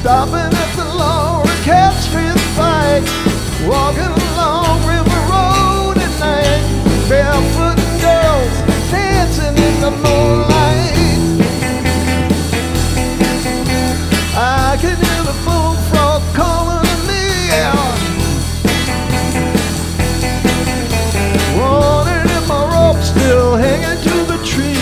stopping at the Laura Catchfield fight, walking along River Road at night, barefoot girls dancing in the moonlight. I can hear the bullfrog calling to me out, wondering if my rope's still hanging to the tree.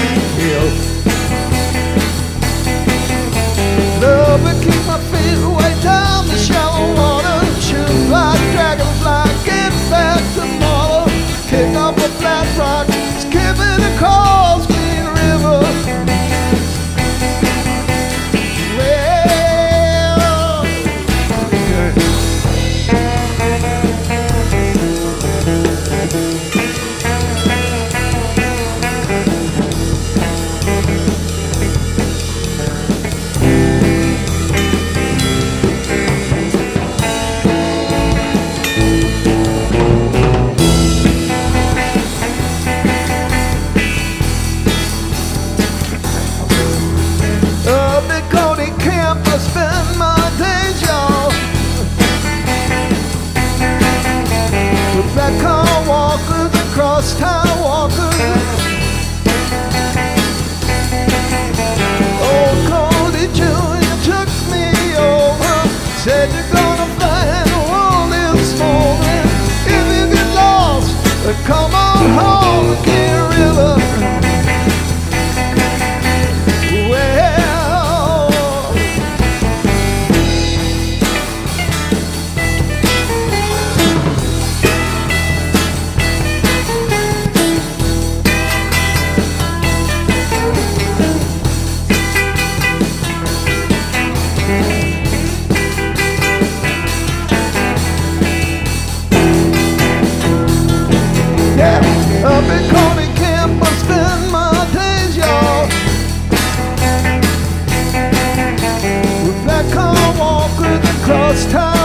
Love will keep my feet way down the shallow water, shoot like dragonfly, get back tomorrow, kick up a flat rock, skipping across Green River. I spend my days, y'all, with black car walkers and cross-town walkers. Old Cody Jr. took me over, said you're gonna find the world is smoking. If you get lost, come on home to Green River. Up at Coney Camp, I spend my days, y'all, with black car walkers across town.